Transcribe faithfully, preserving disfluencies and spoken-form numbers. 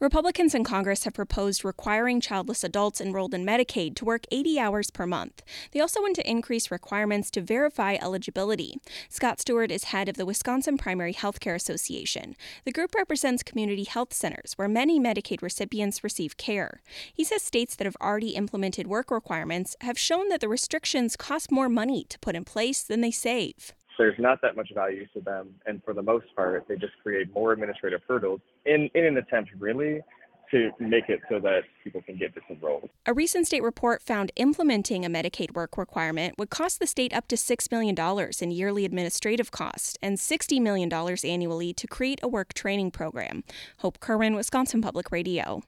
Republicans in Congress have proposed requiring childless adults enrolled in Medicaid to work eighty hours per month. They also want to increase requirements to verify eligibility. Scott Stewart is head of the Wisconsin Primary Healthcare Association. The group represents community health centers where many Medicaid recipients receive care. He says states that have already implemented work requirements have shown that the restrictions cost more money to put in place than they save. There's not that much value to them, and for the most part, they just create more administrative hurdles in, in an attempt, really, to make it so that people can get disenrolled. A recent state report found implementing a Medicaid work requirement would cost the state up to six million dollars in yearly administrative costs and sixty million dollars annually to create a work training program. Hope Kerwin, Wisconsin Public Radio.